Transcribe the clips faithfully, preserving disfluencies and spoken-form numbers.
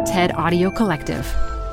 TED Audio Collective.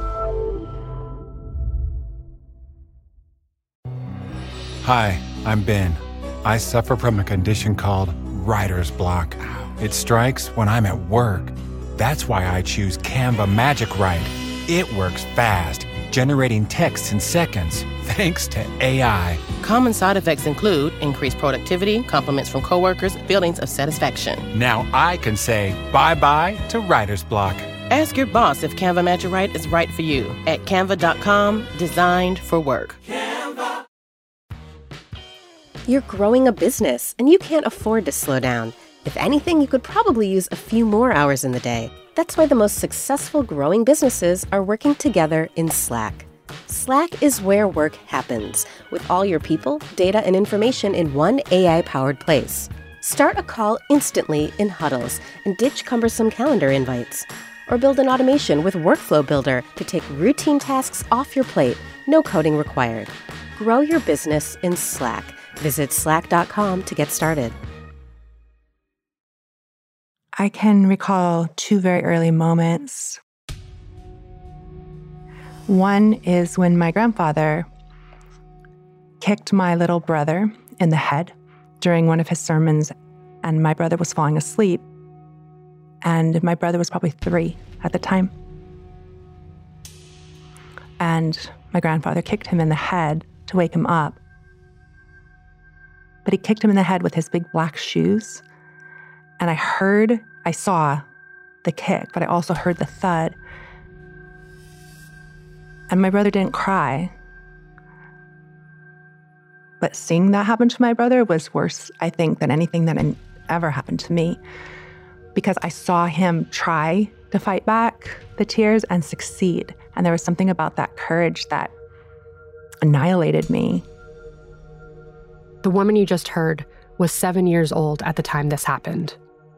Hi, I'm Ben. I suffer from a condition called writer's block. It strikes when I'm at work. That's why I choose Canva Magic Write. It works fast, generating text in seconds, thanks to A I. Common side effects include increased productivity, compliments from coworkers, feelings of satisfaction. Now I can say bye-bye to writer's block. Ask your boss if Canva Magic Write is right for you at canva dot com, designed for work. Canva. You're growing a business, and you can't afford to slow down. If anything, you could probably use a few more hours in the day. That's why the most successful growing businesses are working together in Slack. Slack is where work happens, with all your people, data, and information in one A I-powered place. Start a call instantly in huddles and ditch cumbersome calendar invites. Or build an automation with Workflow Builder to take routine tasks off your plate, no coding required. Grow your business in Slack. Visit slack dot com to get started. I can recall two very early moments. One is when my grandfather kicked my little brother in the head during one of his sermons, and my brother was falling asleep, and my brother was probably three at the time. And my grandfather kicked him in the head to wake him up. But he kicked him in the head with his big black shoes. And I heard, I saw the kick, but I also heard the thud. And my brother didn't cry. But seeing that happen to my brother was worse, I think, than anything that ever happened to me. Because I saw him try to fight back the tears and succeed. And there was something about that courage that annihilated me. The woman you just heard was seven years old at the time this happened.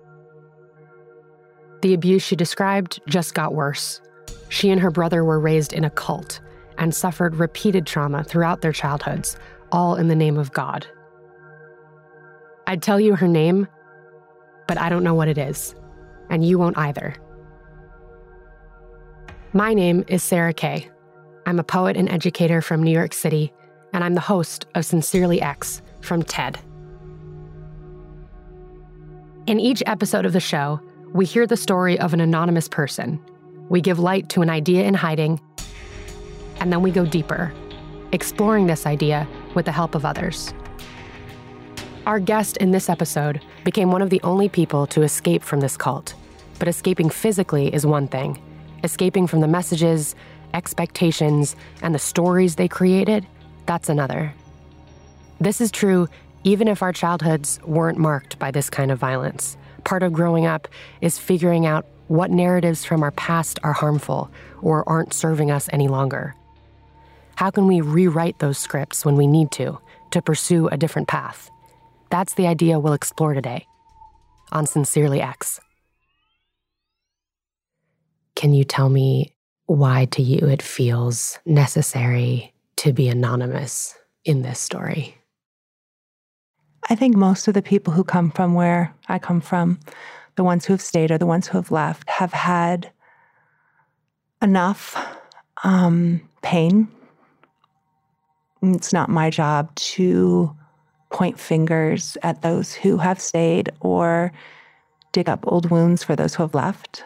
The abuse she described just got worse. She and her brother were raised in a cult and suffered repeated trauma throughout their childhoods, all in the name of God. I'd tell you her name, but I don't know what it is, and you won't either. My name is Sarah Kay. I'm a poet and educator from New York City, and I'm the host of Sincerely X from TED. In each episode of the show, we hear the story of an anonymous person. We give light to an idea in hiding, and then we go deeper, exploring this idea with the help of others. Our guest in this episode became one of the only people to escape from this cult. But escaping physically is one thing. Escaping from the messages, expectations, and the stories they created, that's another. This is true even if our childhoods weren't marked by this kind of violence. Part of growing up is figuring out what narratives from our past are harmful or aren't serving us any longer. How can we rewrite those scripts when we need to, to pursue a different path? That's the idea we'll explore today on Sincerely X. Can you tell me why to you it feels necessary to be anonymous in this story? I think most of the people who come from where I come from, the ones who have stayed or the ones who have left, have had enough um, pain. It's not my job to point fingers at those who have stayed or dig up old wounds for those who have left.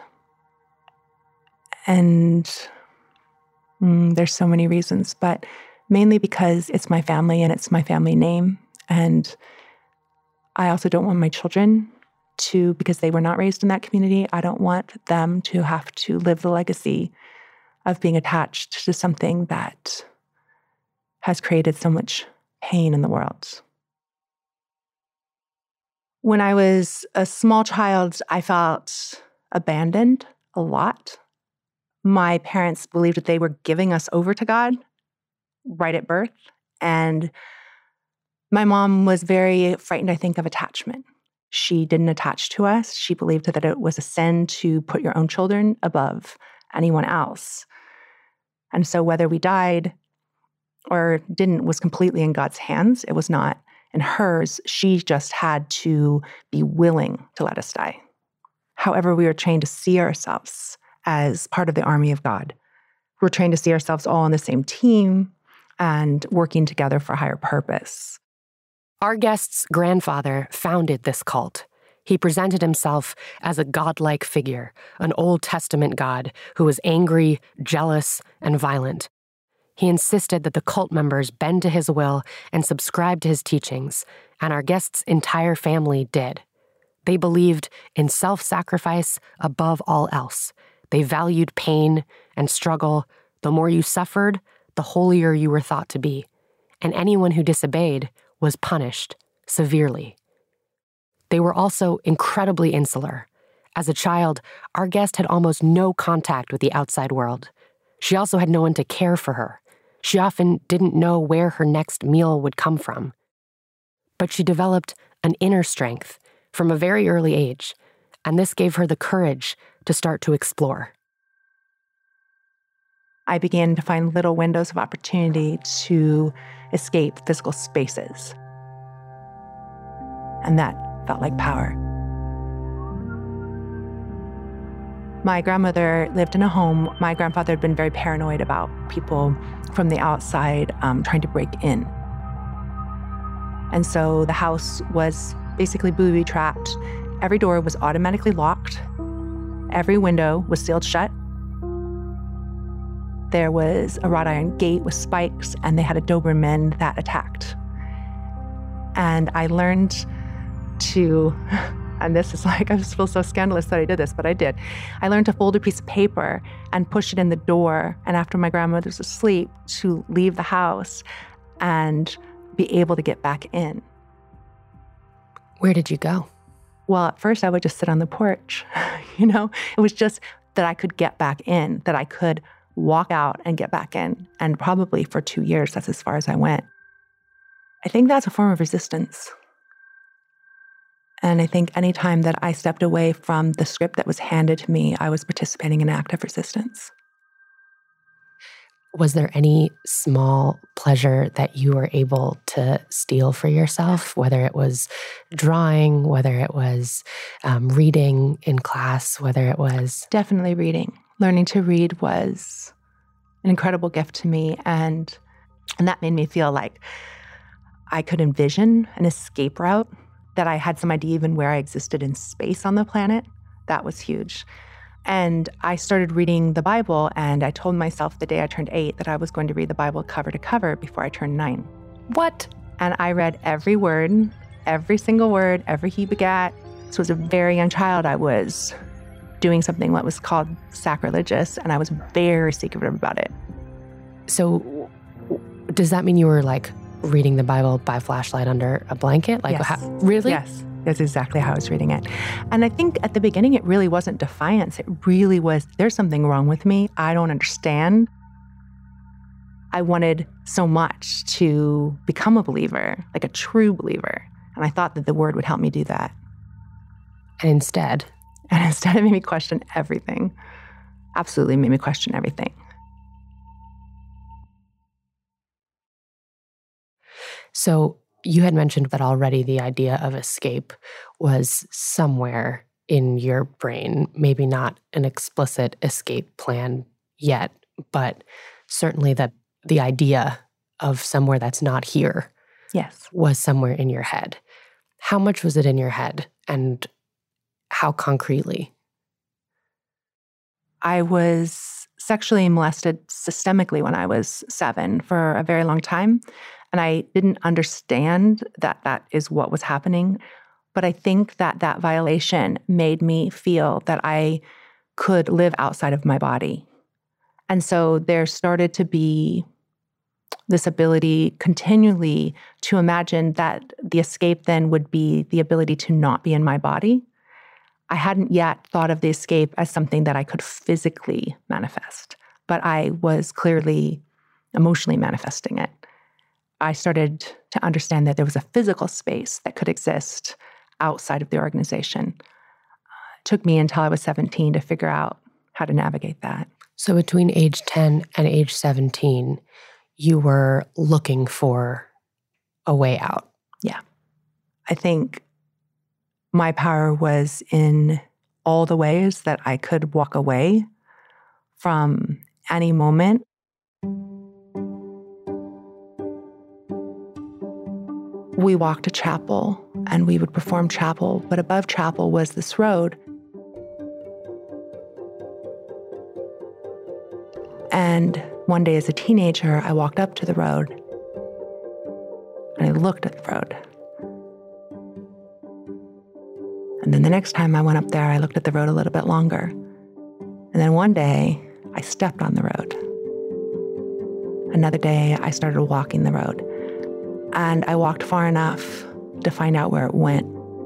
And mm, there's so many reasons, but mainly because it's my family and it's my family name. And I also don't want my children to, because they were not raised in that community, I don't want them to have to live the legacy of being attached to something that has created so much pain in the world. When I was a small child, I felt abandoned a lot. My parents believed that they were giving us over to God right at birth. And my mom was very frightened, I think, of attachment. She didn't attach to us. She believed that it was a sin to put your own children above anyone else. And so whether we died or didn't was completely in God's hands. It was not in hers. She just had to be willing to let us die. However, we were trained to see ourselves as part of the army of God. We're trained to see ourselves all on the same team and working together for a higher purpose. Our guest's grandfather founded this cult. He presented himself as a godlike figure, an Old Testament God who was angry, jealous, and violent. He insisted that the cult members bend to his will and subscribe to his teachings, and our guest's entire family did. They believed in self-sacrifice above all else. They valued pain and struggle. The more you suffered, the holier you were thought to be, and anyone who disobeyed was punished severely. They were also incredibly insular. As a child, our guest had almost no contact with the outside world. She also had no one to care for her. She often didn't know where her next meal would come from. But she developed an inner strength from a very early age, and this gave her the courage to start to explore. I began to find little windows of opportunity to escape physical spaces. And that felt like power. My grandmother lived in a home. My grandfather had been very paranoid about people from the outside um, trying to break in. And so the house was basically booby-trapped. Every door was automatically locked. Every window was sealed shut. There was a wrought iron gate with spikes, and they had a Doberman that attacked. And I learned to, and this is like, I just feel so scandalous that I did this, but I did. I learned to fold a piece of paper and push it in the door, and after my grandmother was asleep, to leave the house and be able to get back in. Where did you go? Well, at first I would just sit on the porch, you know? It was just that I could get back in, that I could walk out and get back in. And probably for two years, that's as far as I went. I think that's a form of resistance. And I think any time that I stepped away from the script that was handed to me, I was participating in an act of resistance. Was there any small pleasure that you were able to steal for yourself, whether it was drawing, whether it was um, reading in class, whether it was... Definitely reading. Learning to read was an incredible gift to me, and and that made me feel like I could envision an escape route, that I had some idea even where I existed in space on the planet. That was huge. And I started reading the Bible, and I told myself the day I turned eight that I was going to read the Bible cover to cover before I turned nine. What? And I read every word, every single word, every he begat. So as a very young child, I was doing something that was called sacrilegious, and I was very secretive about it. So does that mean you were like reading the Bible by flashlight under a blanket? Like, yes. how, really? Yes, that's exactly how I was reading it. And I think at the beginning, it really wasn't defiance. It really was, there's something wrong with me. I don't understand. I wanted so much to become a believer, like a true believer. And I thought that the word would help me do that. And instead... And instead, it made me question everything. Absolutely made me question everything. So you had mentioned that already the idea of escape was somewhere in your brain, maybe not an explicit escape plan yet, but certainly that the idea of somewhere that's not here yes, was somewhere in your head. How much was it in your head, and how concretely? I was sexually molested systemically when I was seven for a very long time. And I didn't understand that that is what was happening. But I think that that violation made me feel that I could live outside of my body. And so there started to be this ability continually to imagine that the escape then would be the ability to not be in my body. I hadn't yet thought of the escape as something that I could physically manifest, but I was clearly emotionally manifesting it. I started to understand that there was a physical space that could exist outside of the organization. It took me until I was seventeen to figure out how to navigate that. So between age ten and age seventeen, you were looking for a way out. Yeah. I think my power was in all the ways that I could walk away from any moment. We walked to chapel and we would perform chapel, but above chapel was this road. And one day as a teenager, I walked up to the road and I looked at the road. And then the next time I went up there, I looked at the road a little bit longer. And then one day, I stepped on the road. Another day, I started walking the road. And I walked far enough to find out where it went.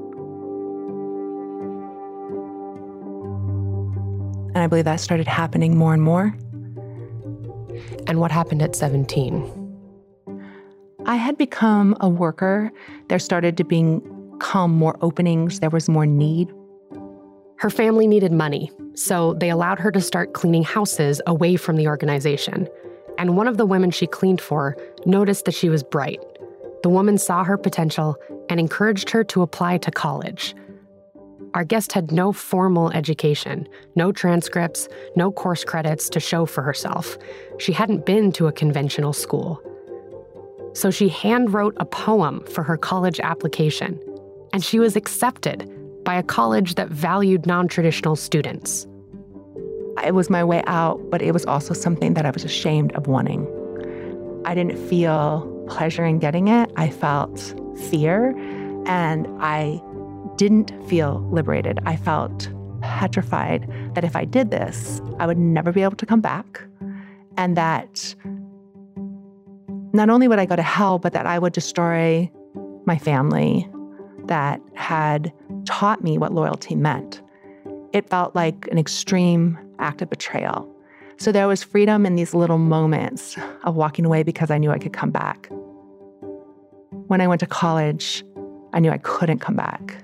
And I believe that started happening more and more. And what happened at seventeen? I had become a worker. There started to become more openings. There was more need. Her family needed money, so they allowed her to start cleaning houses away from the organization. And one of the women she cleaned for noticed that she was bright. The woman saw her potential and encouraged her to apply to college. Our guest had no formal education, no transcripts, no course credits to show for herself. She hadn't been to a conventional school. So she handwrote a poem for her college application, and she was accepted by a college that valued non-traditional students. It was my way out, but it was also something that I was ashamed of wanting. I didn't feel pleasure in getting it. I felt fear, and I didn't feel liberated. I felt petrified that if I did this, I would never be able to come back, and that not only would I go to hell, but that I would destroy my family that had taught me what loyalty meant. It felt like an extreme act of betrayal. So there was freedom in these little moments of walking away because I knew I could come back. When I went to college, I knew I couldn't come back.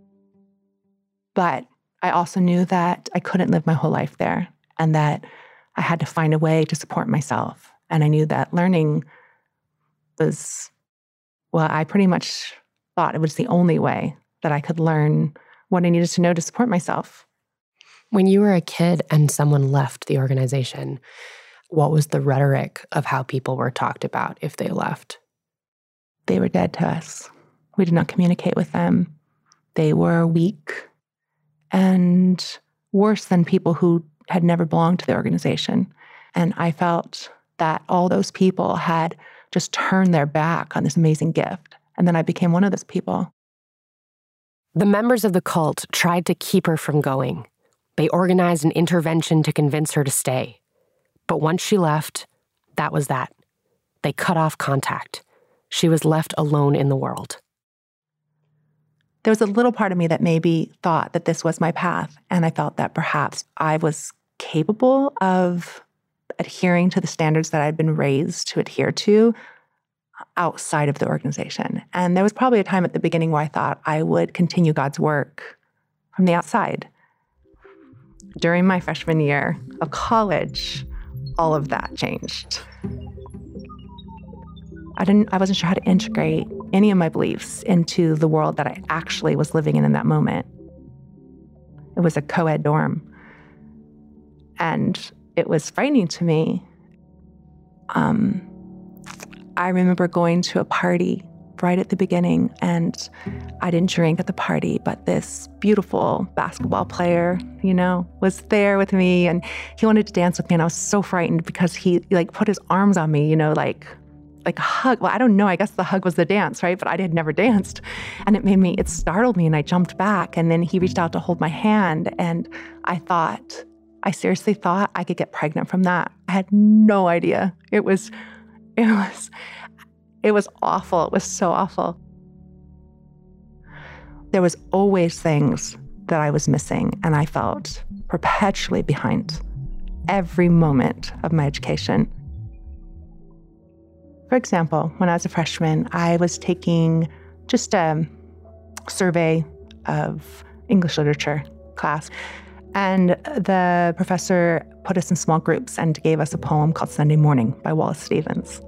But I also knew that I couldn't live my whole life there and that I had to find a way to support myself. And I knew that learning was, well, I pretty much thought it was the only way that I could learn what I needed to know to support myself. When you were a kid and someone left the organization, what was the rhetoric of how people were talked about if they left? They were dead to us. We did not communicate with them. They were weak and worse than people who had never belonged to the organization. And I felt that all those people had just turned their back on this amazing gift. And then I became one of those people. The members of the cult tried to keep her from going. They organized an intervention to convince her to stay. But once she left, that was that. They cut off contact. She was left alone in the world. There was a little part of me that maybe thought that this was my path, and I felt that perhaps I was capable of adhering to the standards that I'd been raised to adhere to outside of the organization. And there was probably a time at the beginning where I thought I would continue God's work from the outside. During my freshman year of college, all of that changed. I didn't, I wasn't sure how to integrate any of my beliefs into the world that I actually was living in in that moment. It was a co-ed dorm. And it was frightening to me. Um, I remember going to a party right at the beginning, and I didn't drink at the party, but this beautiful basketball player, you know, was there with me, and he wanted to dance with me, and I was so frightened because he like put his arms on me, you know, like like a hug. Well, I don't know, I guess the hug was the dance, right? But I had never danced, and it made me, it startled me, and I jumped back, and then he reached out to hold my hand, and I thought, I seriously thought I could get pregnant from that. I had no idea. It was, it was, it was awful. It was so awful. There was always things that I was missing, and I felt perpetually behind every moment of my education. For example, when I was a freshman, I was taking just a survey of English literature class. And the professor put us in small groups and gave us a poem called Sunday Morning by Wallace Stevens.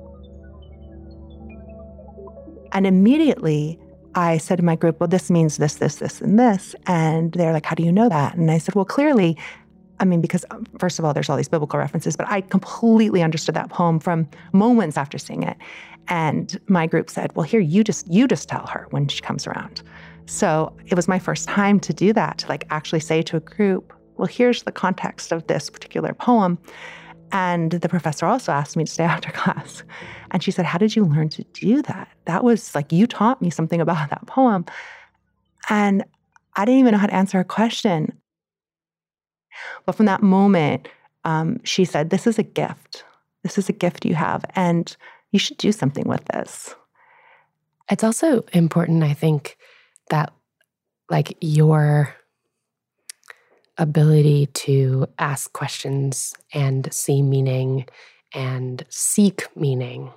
And immediately I said to my group, well, this means this, this, this, and this. And they're like, how do you know that? And I said, well, clearly I mean, because first of all, there's all these biblical references, but I completely understood that poem from moments after seeing it. And my group said, well, here, you just you just tell her when she comes around. So it was my first time to do that, to like actually say to a group, well, here's the context of this particular poem. And the professor also asked me to stay after class. And she said, how did you learn to do that? That was like, you taught me something about that poem. And I didn't even know how to answer her question. But from that moment, um, she said, this is a gift. This is a gift you have, and you should do something with this. It's also important, I think, that like your ability to ask questions and see meaning and seek meaning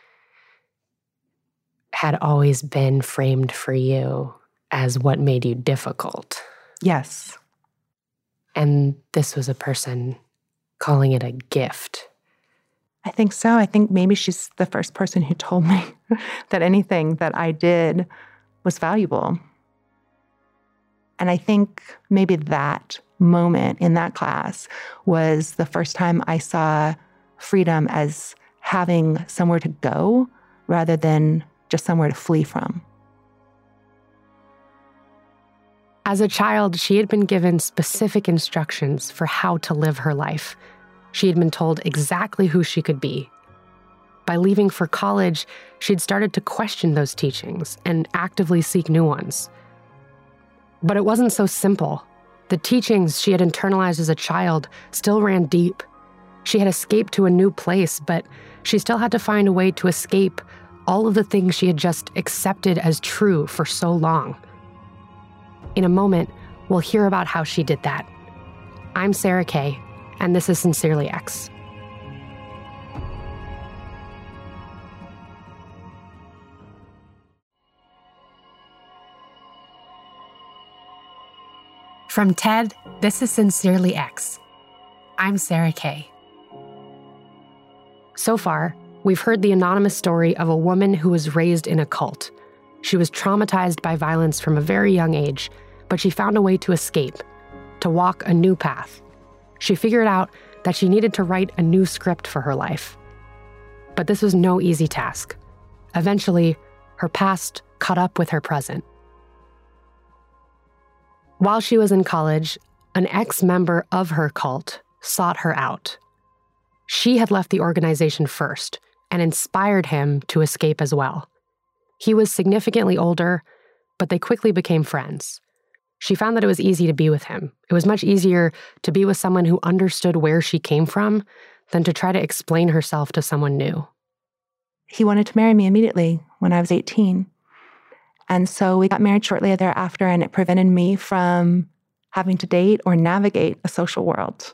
had always been framed for you as what made you difficult. Yes. And this was a person calling it a gift. I think so. I think maybe she's the first person who told me that anything that I did was valuable. And I think maybe that moment in that class was the first time I saw freedom as having somewhere to go rather than just somewhere to flee from. As a child, she had been given specific instructions for how to live her life. She had been told exactly who she could be. By leaving for college, she'd started to question those teachings and actively seek new ones. But it wasn't so simple. The teachings she had internalized as a child still ran deep. She had escaped to a new place, but she still had to find a way to escape all of the things she had just accepted as true for so long. In a moment, we'll hear about how she did that. I'm Sarah Kay, and this is Sincerely X. From TED, this is Sincerely X. I'm Sarah Kay. So far, we've heard the anonymous story of a woman who was raised in a cult. She was traumatized by violence from a very young age, but she found a way to escape, to walk a new path. She figured out that she needed to write a new script for her life. But this was no easy task. Eventually, her past caught up with her present. While she was in college, an ex-member of her cult sought her out. She had left the organization first and inspired him to escape as well. He was significantly older, but they quickly became friends. She found that it was easy to be with him. It was much easier to be with someone who understood where she came from than to try to explain herself to someone new. He wanted to marry me immediately when I was eighteen. And so we got married shortly thereafter, and it prevented me from having to date or navigate a social world.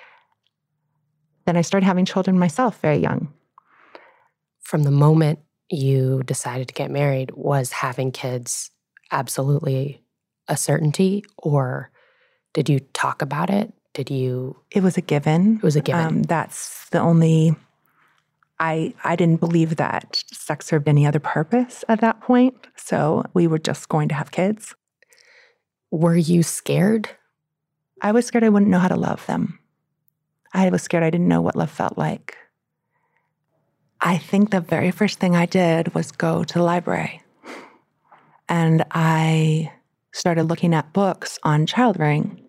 Then I started having children myself very young. From the moment you decided to get married, was having kids absolutely a certainty, or did you talk about it? Did you? It was a given. It was a given. Um, that's the only, I, I didn't believe that sex served any other purpose at that point. So we were just going to have kids. Were you scared? I was scared I wouldn't know how to love them. I was scared I didn't know what love felt like. I think the very first thing I did was go to the library. And I started looking at books on child rearing.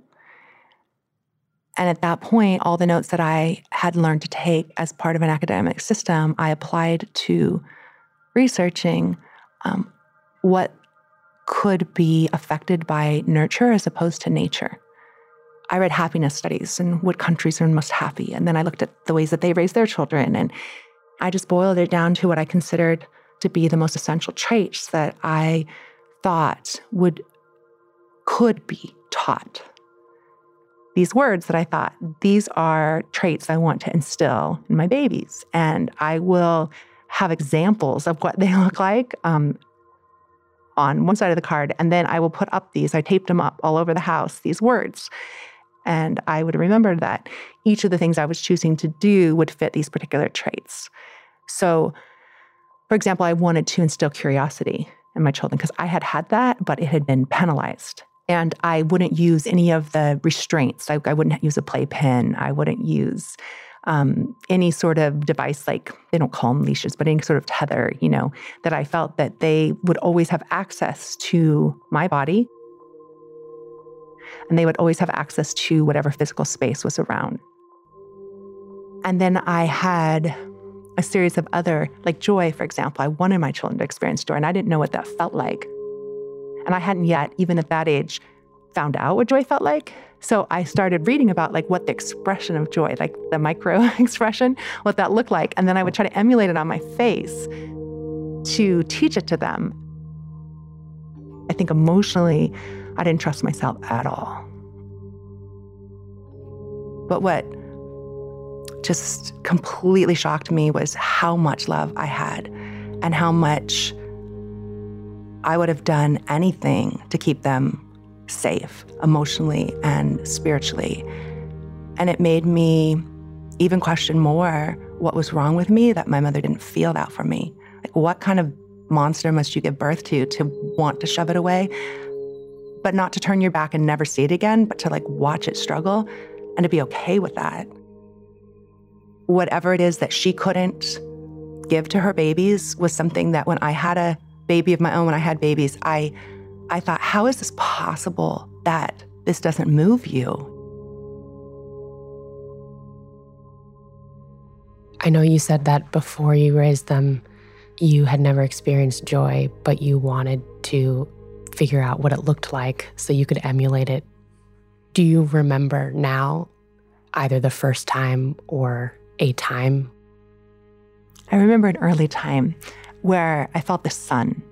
And at that point, all the notes that I had learned to take as part of an academic system, I applied to researching um, what could be affected by nurture as opposed to nature. I read happiness studies and what countries are most happy. And then I looked at the ways that they raise their children. And I just boiled it down to what I considered to be the most essential traits that I thought would could be taught. These words that I thought, these are traits I want to instill in my babies. And I will have examples of what they look like um, on one side of the card. And then I will put up these, I taped them up all over the house, these words. And I would remember that each of the things I was choosing to do would fit these particular traits. So, for example, I wanted to instill curiosity in my children because I had had that, but it had been penalized And I wouldn't use any of the restraints. I, I wouldn't use a playpen. I wouldn't use um, any sort of device, like they don't call them leashes, but any sort of tether, you know, that I felt that they would always have access to my body. And they would always have access to whatever physical space was around. And then I had a series of other, like joy, for example. I wanted my children to experience joy, and I didn't know what that felt like. And I hadn't yet, even at that age, found out what joy felt like. So I started reading about like what the expression of joy, like the micro expression, what that looked like. And then I would try to emulate it on my face to teach it to them. I think emotionally, I didn't trust myself at all. But what just completely shocked me was how much love I had and how much I would have done anything to keep them safe emotionally and spiritually. And it made me even question more what was wrong with me that my mother didn't feel that for me. Like, what kind of monster must you give birth to to want to shove it away, but not to turn your back and never see it again, but to like watch it struggle and to be okay with that. Whatever it is that she couldn't give to her babies was something that when I had a baby of my own, when I had babies, I I thought, how is this possible that this doesn't move you? I know you said that before you raised them, you had never experienced joy, but you wanted to figure out what it looked like so you could emulate it. Do you remember now either the first time or a time? I remember an early time where I felt the sun.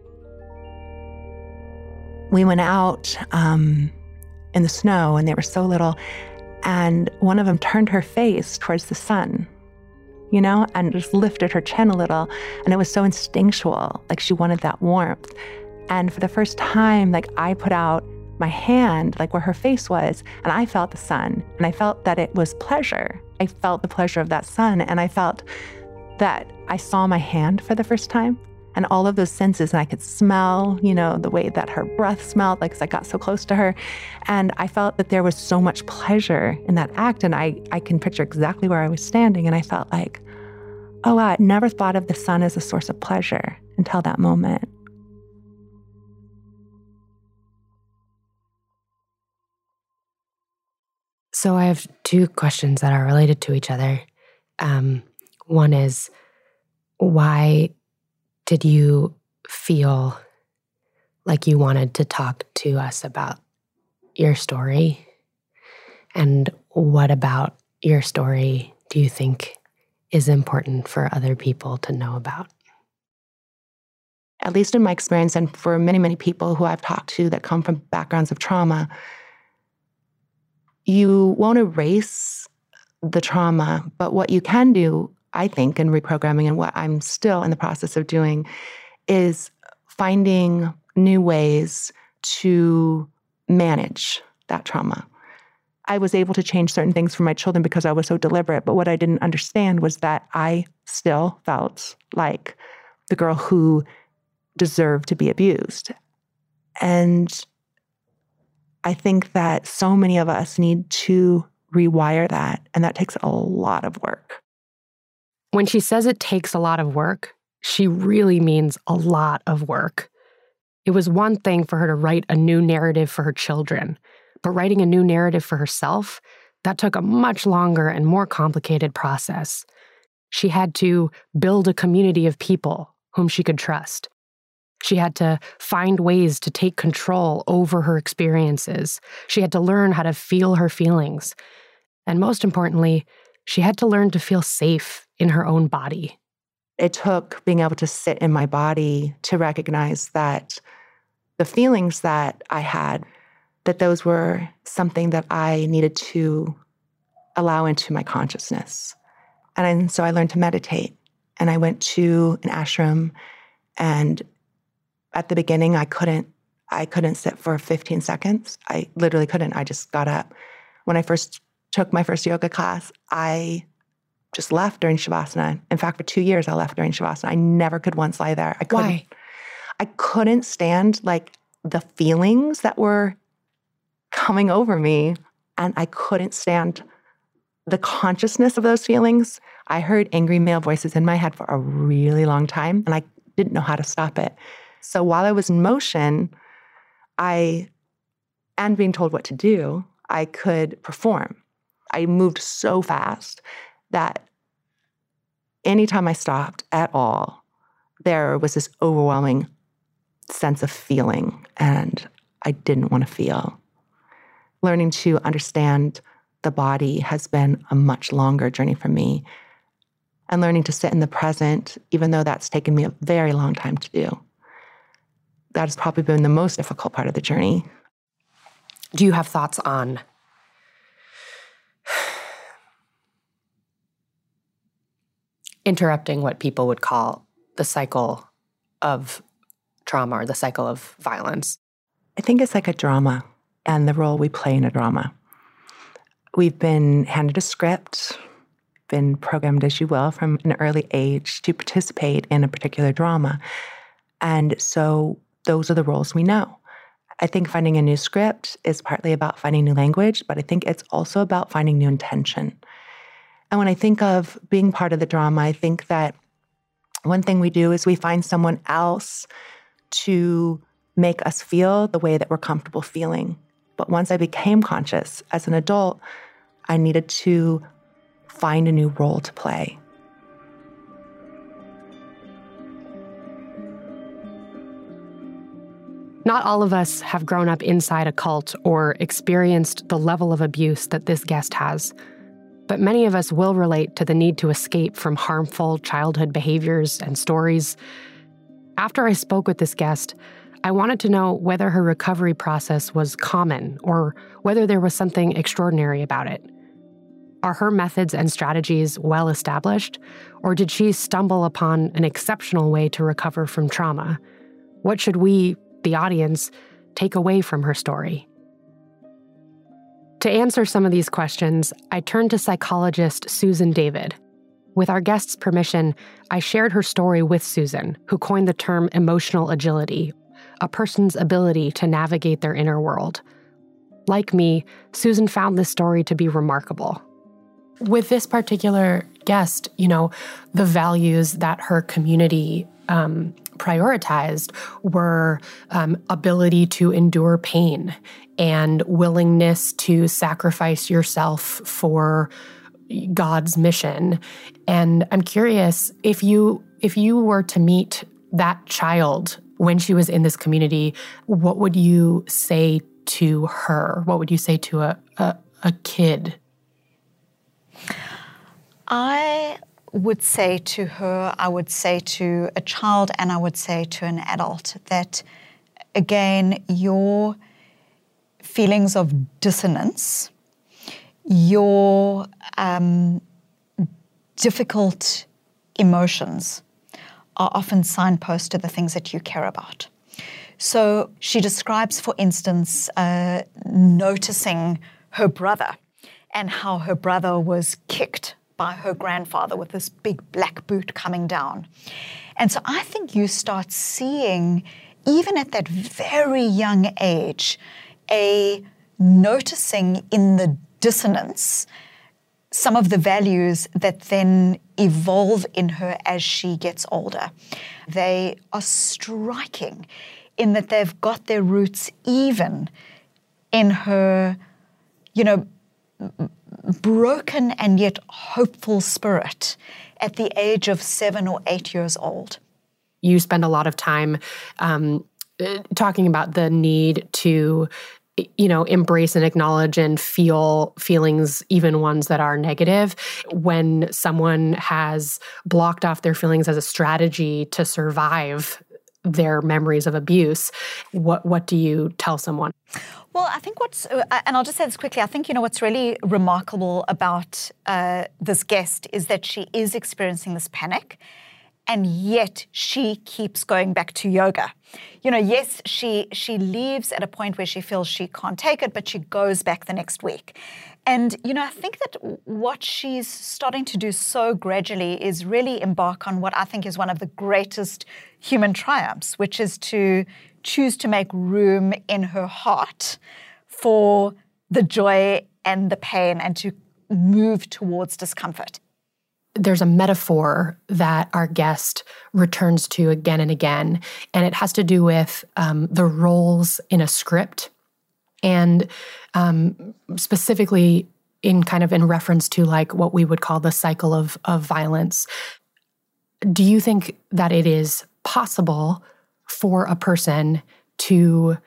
We went out um, in the snow, and they were so little, and one of them turned her face towards the sun, you know, and just lifted her chin a little, and it was so instinctual, like she wanted that warmth. And for the first time, like I put out my hand, like where her face was, and I felt the sun, and I felt that it was pleasure. I felt the pleasure of that sun, and I felt that I saw my hand for the first time, and all of those senses, and I could smell, you know, the way that her breath smelled, like, 'cause I got so close to her, and I felt that there was so much pleasure in that act, and I, I can picture exactly where I was standing, and I felt like, oh, wow, I never thought of the sun as a source of pleasure until that moment. So I have two questions that are related to each other. Um, one is, why did you feel like you wanted to talk to us about your story? And what about your story do you think is important for other people to know about? At least in my experience, and for many, many people who I've talked to that come from backgrounds of trauma, you won't erase the trauma, but what you can do, I think, in reprogramming, and what I'm still in the process of doing, is finding new ways to manage that trauma. I was able to change certain things for my children because I was so deliberate, but what I didn't understand was that I still felt like the girl who deserved to be abused. And I think that so many of us need to rewire that, and that takes a lot of work. When she says it takes a lot of work, she really means a lot of work. It was one thing for her to write a new narrative for her children, but writing a new narrative for herself, that took a much longer and more complicated process. She had to build a community of people whom she could trust. She had to find ways to take control over her experiences. She had to learn how to feel her feelings. And most importantly, she had to learn to feel safe in her own body. It took being able to sit in my body to recognize that the feelings that I had, that those were something that I needed to allow into my consciousness. And so I learned to meditate. And I went to an ashram, and at the beginning, I couldn't, I couldn't sit for fifteen seconds. I literally couldn't. I just got up. When I first took my first yoga class, I just left during Shavasana. In fact, for two years, I left during Shavasana. I never could once lie there. I couldn't. Why? I couldn't stand like the feelings that were coming over me, and I couldn't stand the consciousness of those feelings. I heard angry male voices in my head for a really long time, and I didn't know how to stop it. So while I was in motion, I, and being told what to do, I could perform. I moved so fast that anytime I stopped at all, there was this overwhelming sense of feeling, and I didn't want to feel. Learning to understand the body has been a much longer journey for me. And learning to sit in the present, even though that's taken me a very long time to do. That has probably been the most difficult part of the journey. Do you have thoughts on interrupting what people would call the cycle of trauma or the cycle of violence? I think it's like a drama and the role we play in a drama. We've been handed a script, been programmed, as you will, from an early age to participate in a particular drama. And so those are the roles we know. I think finding a new script is partly about finding new language, but I think it's also about finding new intention. And when I think of being part of the drama, I think that one thing we do is we find someone else to make us feel the way that we're comfortable feeling. But once I became conscious as an adult, I needed to find a new role to play. Not all of us have grown up inside a cult or experienced the level of abuse that this guest has. But many of us will relate to the need to escape from harmful childhood behaviors and stories. After I spoke with this guest, I wanted to know whether her recovery process was common or whether there was something extraordinary about it. Are her methods and strategies well established, or did she stumble upon an exceptional way to recover from trauma? What should we, the audience, take away from her story? To answer some of these questions, I turned to psychologist Susan David. With our guest's permission, I shared her story with Susan, who coined the term emotional agility, a person's ability to navigate their inner world. Like me, Susan found this story to be remarkable. With this particular guest, you know, the values that her community um, prioritized were um, ability to endure pain and willingness to sacrifice yourself for God's mission. And I'm curious, if you if you were to meet that child when she was in this community, what would you say to her? What would you say to a, a, a kid? I would say to her, I would say to a child, and I would say to an adult that, again, your feelings of dissonance, your um, difficult emotions are often signposts to the things that you care about. So she describes, for instance, uh, noticing her brother and how her brother was kicked by her grandfather with this big black boot coming down. And so I think you start seeing, even at that very young age, a noticing in the dissonance some of the values that then evolve in her as she gets older. They are striking in that they've got their roots even in her, you know, broken and yet hopeful spirit at the age of seven or eight years old. You spend a lot of time um, talking about the need to, you know, embrace and acknowledge and feel feelings, even ones that are negative. When someone has blocked off their feelings as a strategy to survive their memories of abuse, what what do you tell someone? Well, I think what's, and I'll just say this quickly, I think, you know, what's really remarkable about uh, this guest is that she is experiencing this panic, and yet she keeps going back to yoga. You know, yes, she she leaves at a point where she feels she can't take it, but she goes back the next week. And, you know, I think that what she's starting to do so gradually is really embark on what I think is one of the greatest human triumphs, which is to choose to make room in her heart for the joy and the pain and to move towards discomfort. There's a metaphor that our guest returns to again and again, and it has to do with um, the roles in a script, and um, specifically in kind of in reference to like what we would call the cycle of of violence. Do you think that it is possible for a person to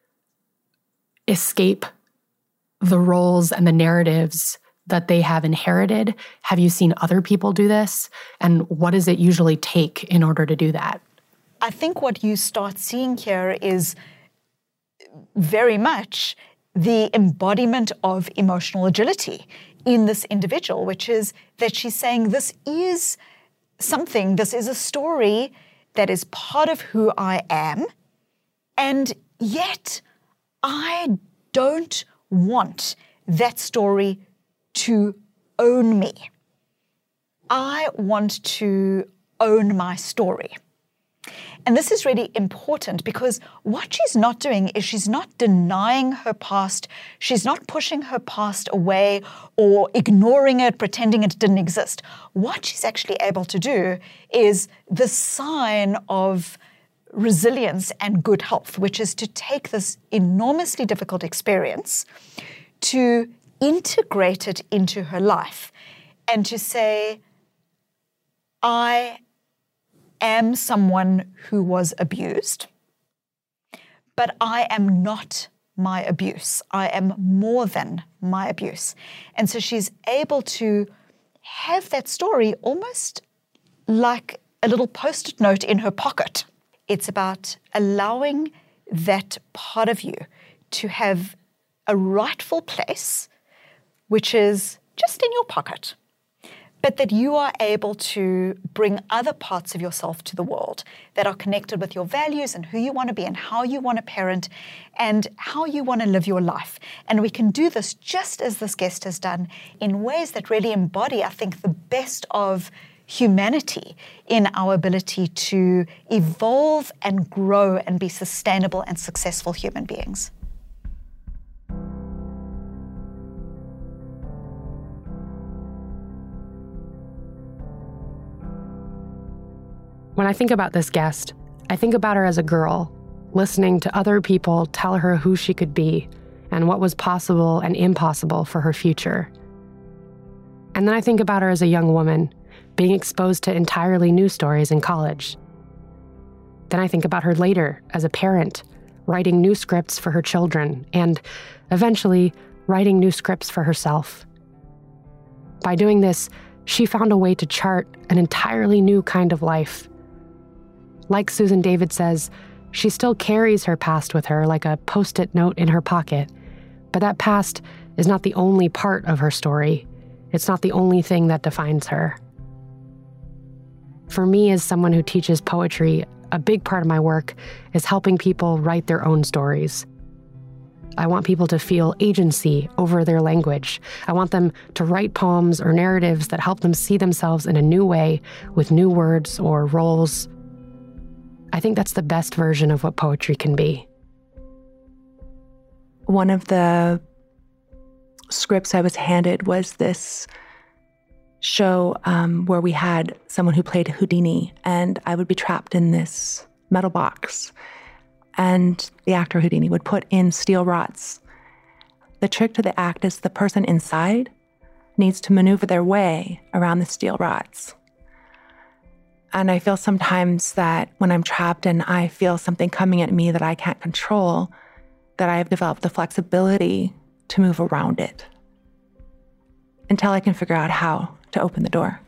escape the roles and the narratives that they have inherited? Have you seen other people do this? And what does it usually take in order to do that? I think what you start seeing here is very much the embodiment of emotional agility in this individual, which is that she's saying this is something, this is a story that is part of who I am, and yet I don't want that story to own me. I want to own my story. And this is really important because what she's not doing is she's not denying her past. She's not pushing her past away or ignoring it, pretending it didn't exist. What she's actually able to do is the sign of resilience and good health, which is to take this enormously difficult experience, to integrate it into her life and to say, I am someone who was abused, but I am not my abuse. I am more than my abuse. And so she's able to have that story almost like a little post-it note in her pocket. It's about allowing that part of you to have a rightful place, which is just in your pocket, but that you are able to bring other parts of yourself to the world that are connected with your values and who you want to be and how you want to parent and how you want to live your life. And we can do this just as this guest has done in ways that really embody, I think, the best of humanity in our ability to evolve and grow and be sustainable and successful human beings. When I think about this guest, I think about her as a girl, listening to other people tell her who she could be and what was possible and impossible for her future. And then I think about her as a young woman, being exposed to entirely new stories in college. Then I think about her later as a parent, writing new scripts for her children, and eventually writing new scripts for herself. By doing this, she found a way to chart an entirely new kind of life. Like Susan David says, she still carries her past with her like a post-it note in her pocket, but that past is not the only part of her story. It's not the only thing that defines her. For me, as someone who teaches poetry, a big part of my work is helping people write their own stories. I want people to feel agency over their language. I want them to write poems or narratives that help them see themselves in a new way with new words or roles. I think that's the best version of what poetry can be. One of the scripts I was handed was this show um, where we had someone who played Houdini, and I would be trapped in this metal box. And the actor Houdini would put in steel rods. The trick to the act is the person inside needs to maneuver their way around the steel rods. And I feel sometimes that when I'm trapped and I feel something coming at me that I can't control, that I have developed the flexibility to move around it until I can figure out how to open the door.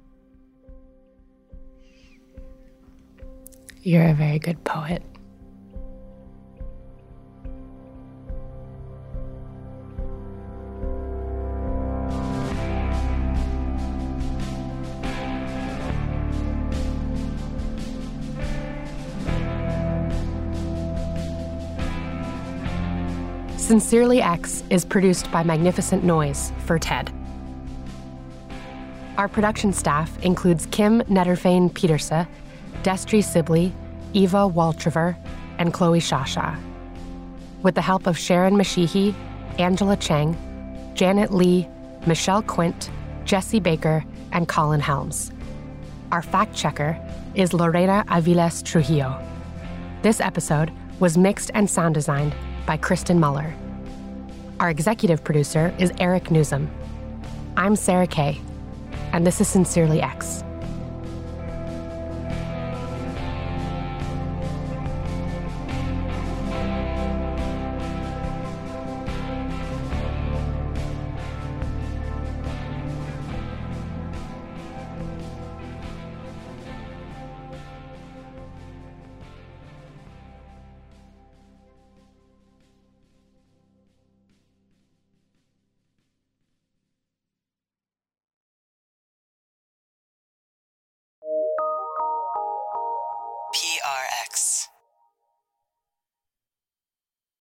You're a very good poet. Sincerely X is produced by Magnificent Noise for TED. Our production staff includes Kim Netterfane Peterse, Destry Sibley, Eva Waltriver, and Chloe Shasha. with the help of Sharon Mashihi, Angela Chang, Janet Lee, Michelle Quint, Jesse Baker, and Colin Helms. Our fact-checker is Lorena Aviles Trujillo. This episode was mixed and sound designed by Kristen Muller. Our executive producer is Eric Newsom. I'm Sarah Kay, and this is Sincerely X.